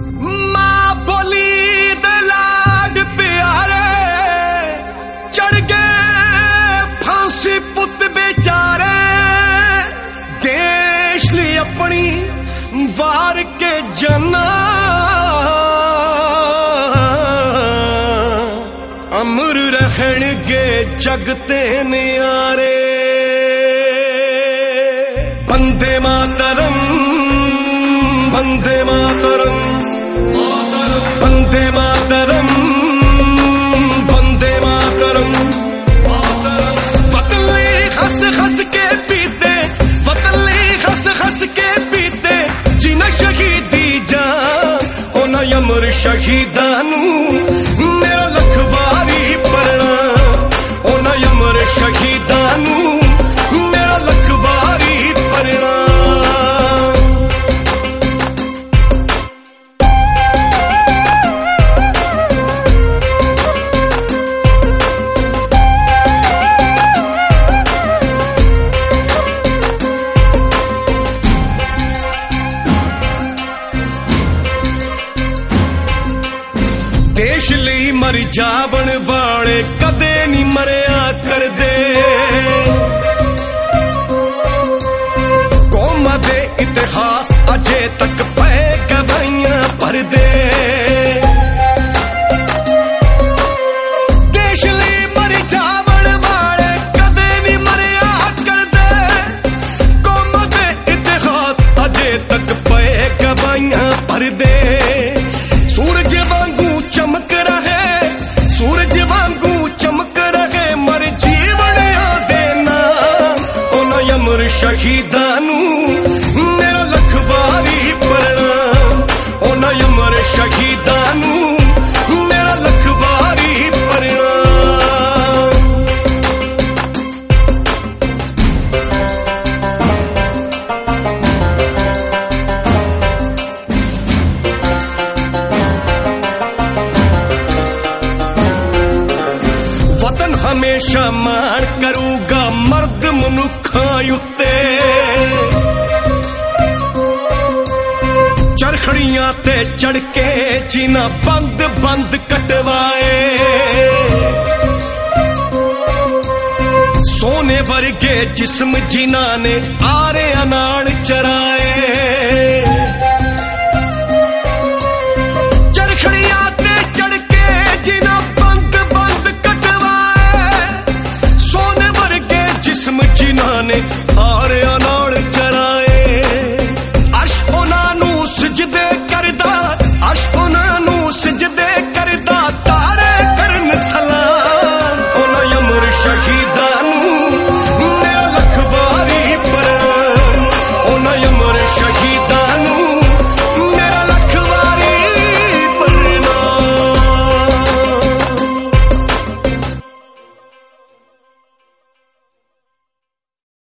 मां बोली दे लाड प्यारे चढ़ गए फांसी पुत बेचारे देश ली अपनी वार के जना अमर रहणगे जगते न्यारे वंदे मातरम वंदे मातरम वंदे मातरम वंदे मातरम वतले हंस हंस के पीते वतले हंस हंस के पीते जिन्हें शहीदी जा उन्हें अमर शहीदां नूं मेरा लखवारी प्रणाम उन्हें अमर शहीदां नूं मेरा लखवारी प्रणाम। देश ਲਈ मर जावण वाले कदे नहीं मरिया करदे कौमां दे इतिहास अजे तक पे गवाइयां भरदे देश ਲਈ मर जावण वाले कदे नहीं मरिया करदे कौमां दे इतिहास अजे तक पे गवाइयां भरदे सूरज वांगू चमक रहे सूरज वांगू चमक रहे मर जीवन देना उन्हें अमर शहीदां नूं मेरा लखवारी प्रणाम उन्हें अमर शहीदां नूं मेरा लखवारी प्रणाम। वतन हमेशा मान करूगा मर्द मनुखा उत्ते चरखड़ियां ते चढ़ के जीना बंद बंद कटवाए सोने वर्गे जिस्म जिन्हां ने आरे अनाड़ चराए